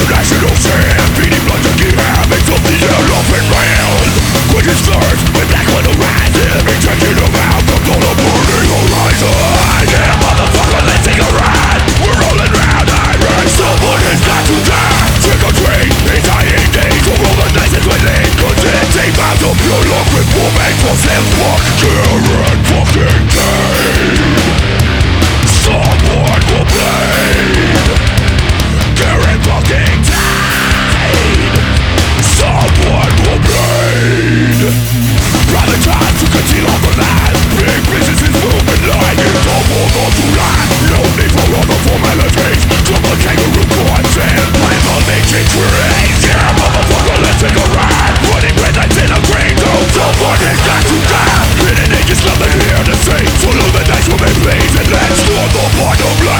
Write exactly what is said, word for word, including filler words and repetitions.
national sand, beating blood to keep habits of the elephant man. Quick as first, with black on the horizon, be taking them out from the burning horizon. Yeah.